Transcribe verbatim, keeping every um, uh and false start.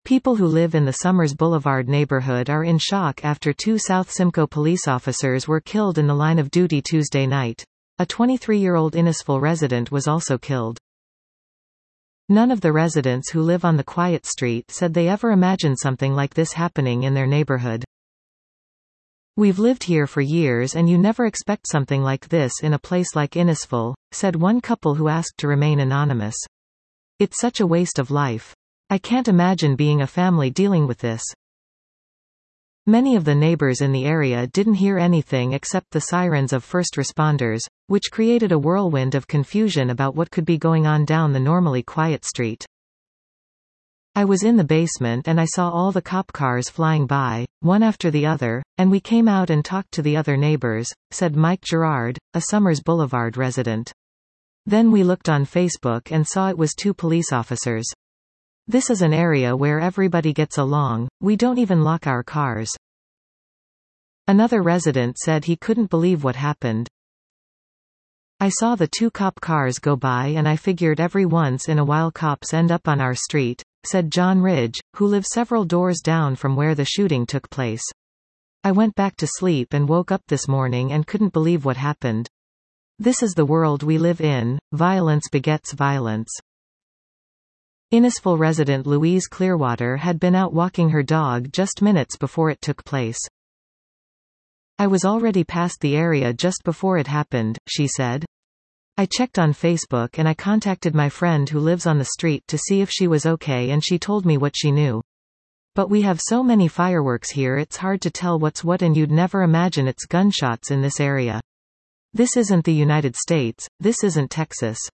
People who live in the Summers Boulevard neighborhood are in shock after two South Simcoe police officers were killed in the line of duty Tuesday night. A twenty-three-year-old Innisfil resident was also killed. None of the residents who live on the quiet street said they ever imagined something like this happening in their neighborhood. "We've lived here for years and you never expect something like this in a place like Innisfil," said one couple who asked to remain anonymous. "It's such a waste of life. I can't imagine being a family dealing with this." Many of the neighbors in the area didn't hear anything except the sirens of first responders, which created a whirlwind of confusion about what could be going on down the normally quiet street. "I was in the basement and I saw all the cop cars flying by, one after the other, and we came out and talked to the other neighbors," said Mike Gerard, a Summers Boulevard resident. "Then we looked on Facebook and saw it was two police officers. This is an area where everybody gets along, we don't even lock our cars." Another resident said he couldn't believe what happened. "I saw the two cop cars go by and I figured every once in a while cops end up on our street," said John Ridge, who lives several doors down from where the shooting took place. "I went back to sleep and woke up this morning and couldn't believe what happened. This is the world we live in, violence begets violence." Innisfil resident Louise Clearwater had been out walking her dog just minutes before it took place. "I was already past the area just before it happened," she said. "I checked on Facebook and I contacted my friend who lives on the street to see if she was okay and she told me what she knew. But we have so many fireworks here it's hard to tell what's what and you'd never imagine it's gunshots in this area. This isn't the United States, this isn't Texas."